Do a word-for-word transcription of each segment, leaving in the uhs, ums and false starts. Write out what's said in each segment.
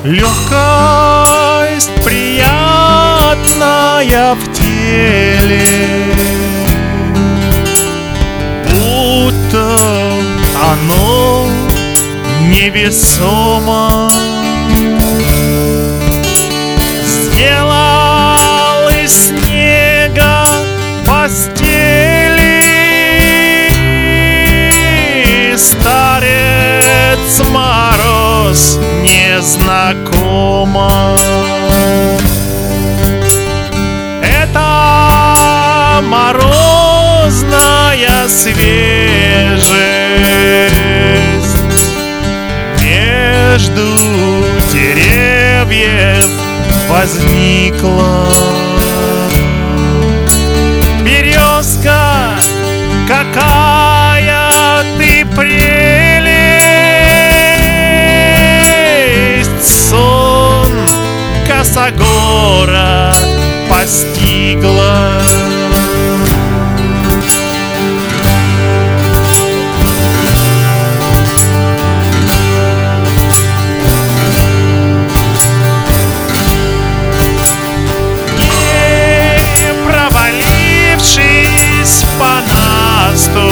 Легкость приятная в теле, будто оно невесомо. Сделал из снега постели старец мороз незнакомо. Это морозная свежесть между деревьев возникла. Березка, какая ты прелесть! Сон косогора постигла. По насту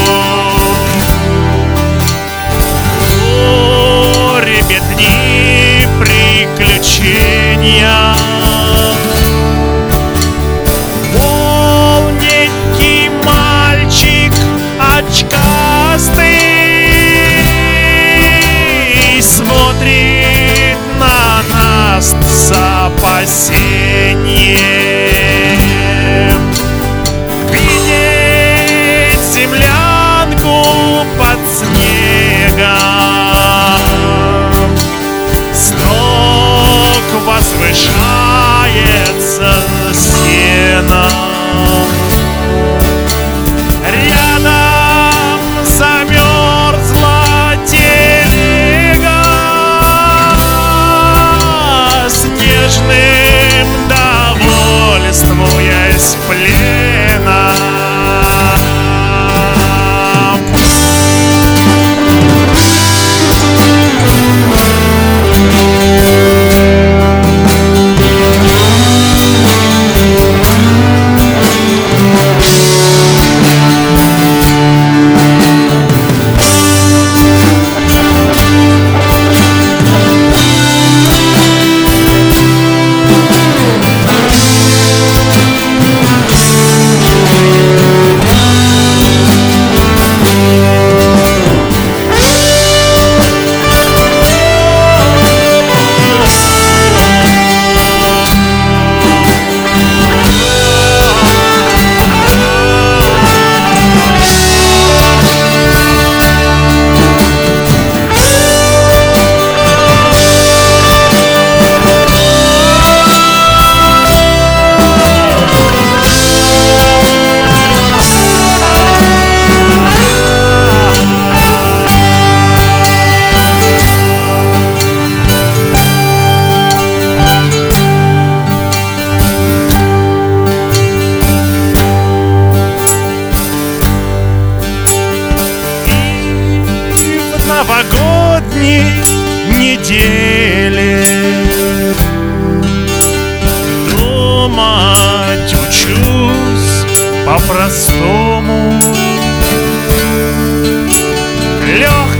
о, ребятни приключения. Полненький мальчик очкастый смотрит на нас с опасением. Землянку под снегом строг возвышается сеном. Рядом замерзла телега с нежным довольствуясь пленом. Новогодней неделе думать учусь по-простому. Легкость